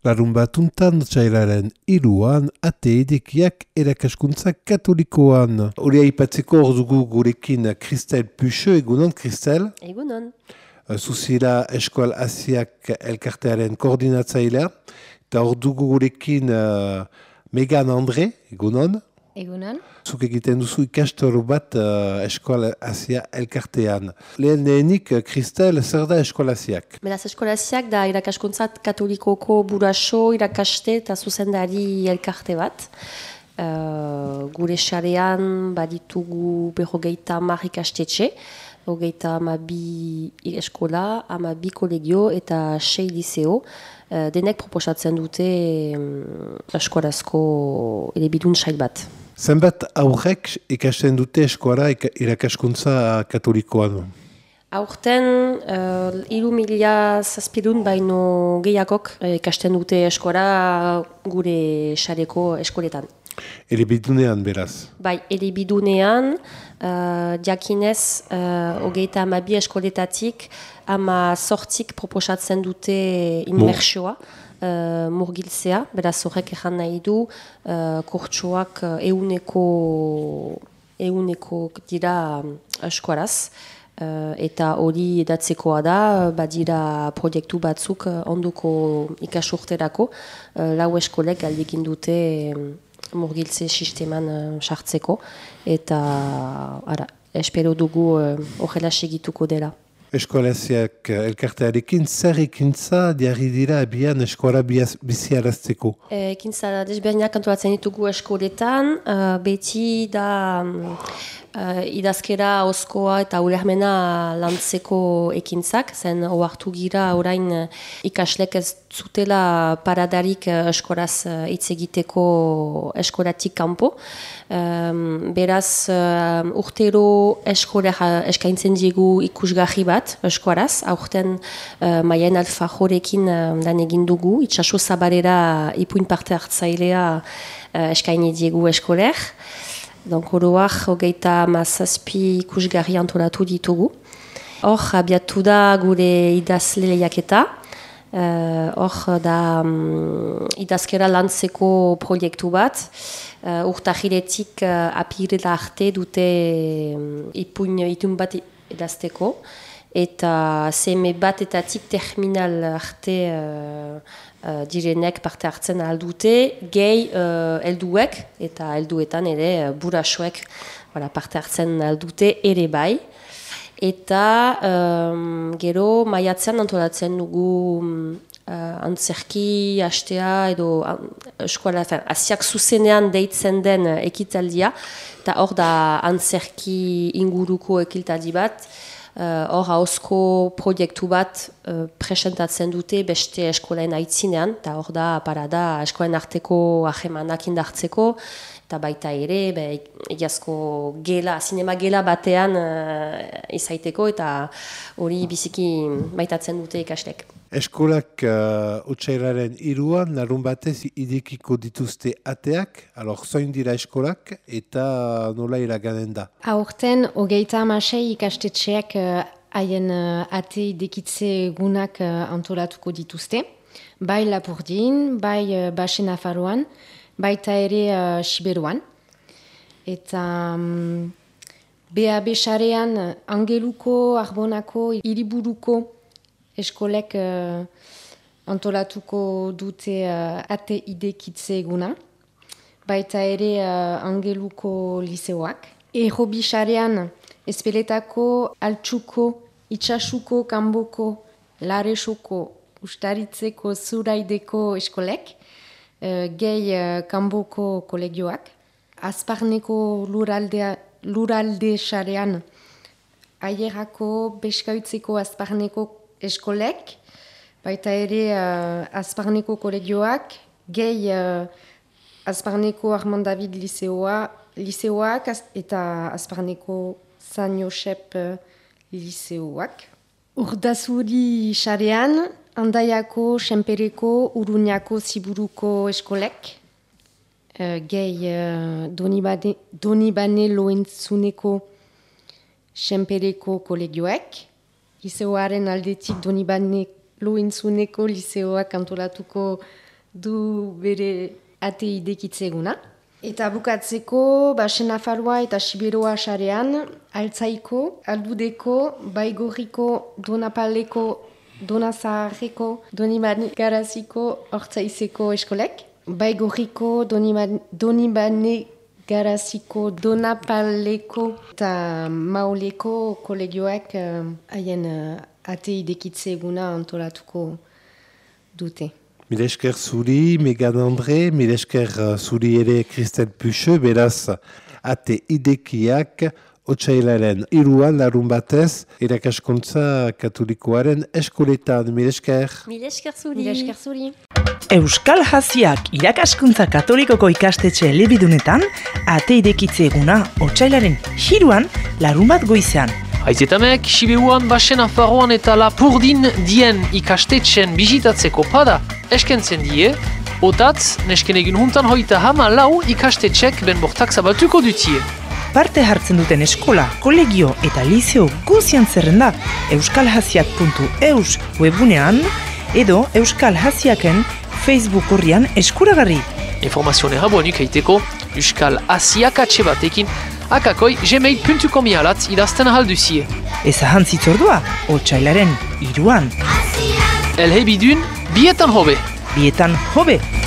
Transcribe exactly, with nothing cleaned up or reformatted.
Larun batuntan txailaren iruan ate idekiak erakaskuntza katolikoan. Hori aipatzeko hor dugu gurekin Kristel Puxo, egunon Kristel? Egunon. Zuzira Eskoal Asiak elkartearen koordinatzailea. Eta hor dugu gurekin uh, Megan Andre, egunon? Egunon. Zuk egiten duzu ikastaro bat uh, Eskoal Asia elkartean. Lehen lehenik, Kristel, zer da Eskoal Asiak? Beraz, Eskoal Asiak da irakaskuntzat katolikoko buraso, irakaste eta zuzendari elkarte bat. Uh, gure xarean baditugu berrogeita hamar ikastetxe, hogeita hamabi eskola, hamabi kolegio eta sei liceo. Uh, denek proposatzen dute um, eskorazko elebidun sail bat. Zenbat aurrek ikasten dute eskola irakaskuntza katolikoan? Aurten, uh, iru mila zazpidun baino gehiagok uh, ikasten dute eskola gure xareko eskoletan. Elebidunean, beraz? Bai, elebidunean, uh, jakinez, uh, hogeita hamabi eskoletatik, ama sortzik proposatzen dute inmersioa. Uh, murgiltzea, beraz horrek ezan nahi du, uh, kurtsuak uh, euneko, euneko dira um, eskoaraz, uh, eta hori edatzekoa da, badira proiektu batzuk uh, onduko ikasurterako, uh, lau eskolek galdekin dute um, murgiltze sisteman uh, sartzeko, eta ara, espero dugu horrela uh, segituko dela. Eskolasiak elkartearekin zer ekintza diarri dira abian eskola biziarazteko? Ekintza desberdinak antolatzen ditugu eskoletan, uh, beti da um, uh, idazkera, oskoa eta ulermena lantzeko ekintzak, zen ohartu gira orain ikaslek ez zutela paradarik eskolaz hitz egiteko eskolatik kanpo. Um, beraz, um, urtero eskola eskaintzen diegu ikusgarri bat, eskolaz. Aurten uh, Maien Alfajorekin uh, lan egin dugu, itxaso zabarera ipuin parte hartzailea uh, eskaini diegu eskoler. Donc, oroak, hogeita mazazpi ikusgarri antolatu ditugu. Hor, abiatu da gure idazle lehiaketa. Hor uh, da um, idazkera lantzeko proiektu bat, uh, urtahiretik uh, apirela arte dute um, ipuin itun bat idazteko, eta seme batetatik terminal arte uh, uh, direnek parte hartzen aldute, gehi uh, elduek, eta elduetan ere uh, burasoek voilà, parte hartzen aldute ere bai. Eta um, gero maiatzean antolatzen dugu um, uh, antzerki hastea edo uh, eskola, asiak zuzenean deitzen den uh, ekitaldia, eta hor da antzerki inguruko ekitaldi bat, hor uh, hauzko proiektu bat uh, presentatzen dute beste eskolaen aitzinean, eta hor da parada eskolaen arteko ahemanak indartzeko, eta baita ere, be, egiazko gela, sinema gela batean uh, izaiteko, eta hori biziki maitatzen dute ikaslek. Eskolak uh, otsailaren iruan, larun batez idekiko dituzte ateak, alor zoin dira eskolak, eta nola iraganen da? Aurten, hogeita hamasei ikastetxeak haien uh, ate idekitze egunak uh, antolatuko dituzte, bai Lapurdin, bai uh, Baxe Nafarroan, baita ere uh, Siberuan. Eta um, B A B sarean Angeluko, Arbonako, Hiriburuko eskolek uh, antolatuko dute uh, ate idekitze eguna. Baita ere uh, Angeluko liceoak. Errobi sarean Ezpeletako, Altsuko, Itxasuko, Kanboko, Laresoko, Ustaritzeko, Zuraideko eskolek. Uh, gehi uh, Kanboko kolegioak. Azparneko luraldea, luralde sarean Aierako, Beskaitzeko Azparneko eskolek, baita ere uh, Azparneko kolegioak, gehi uh, Azparneko Armand David liceoa, liceoak eta Azparneko San Josep uh, liceoak. Urdazuri sarean, Andaiako, Senpereko, Uruñako, Ziburuko eskolek, uh, gehi uh, Donibane, Donibane Loentzuneko Senpereko kolegioek, liceoaren aldetik Donibane Loentzuneko liceoak antolatuko du bere ate idekitze eguna. Eta bukatzeko, Basen Nafarroa eta Siberoa sarean, Altzaiko, Aldudeko, Baigorriko, Donapaleko, Donazaharreko, Donibane Garaziko, Hortzaizeko eskolek. Baigorriko, Donibane Garaziko, Donapaleko eta Maoleko kolegioak haien uh, ate idekitze eguna antolatuko dute. Mil esker zuri, Megan Andre, mil esker zuri ere Kristel Puche, beraz ate idekiak otsailaren iruan larun batez irakaskuntza katolikoaren eskoletan. Mil esker. Mil esker zuri. Mil esker zuri. Euskal Haziak irakaskuntza katolikoko ikastetxe elebidunetan ate idekitze eguna otsailaren hiruan larun bat goizean. Haizetamek, Sibeuan, Basen Nafarroan eta Lapurdin dien ikastetxen bizitatzeko pada eskentzen die, otatz, nesken egin huntan hoita hama lau ikastetxek benbortak zabaltuko dutie. Parte hartzen duten eskola, kolegio eta liceo guzian zerrenda euskalhaziak puntu eus webunean edo Euskal Haziaken Facebook horrian eskuragarri. Informazioen errabuanik eiteko Euskal Haziak atxe batekin akakoi gmail puntu com alat idazten ahalduzie. Ez ahantzitordua, otsailaren iruan. Elhe bidun, bietan hobe. Bietan hobe.